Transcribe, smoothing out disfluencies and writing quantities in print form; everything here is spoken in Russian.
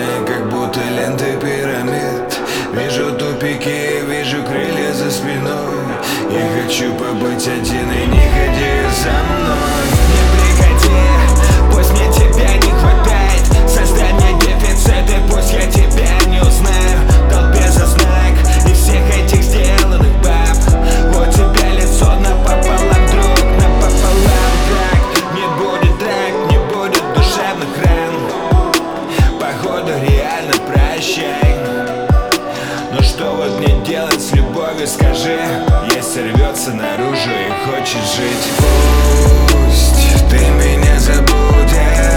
Черные, как будто ленты пирамид. Вижу тупики, вижу крылья за спиной. Я хочу побыть один и не ходи за мной. Не приходи, пусть мне тебя не хватает. Создай мне дефицит и пусть я тебя не узнаю. Толпе за знак и всех этих сделанных баб. Вот тебя лицо напополам, друг, напополам. Так, не будет драк, не будет душевных ран. Походу реально прощай. Но что вот мне делать с любовью, скажи? Если рвется наружу и хочет жить. Пусть ты меня забудешь.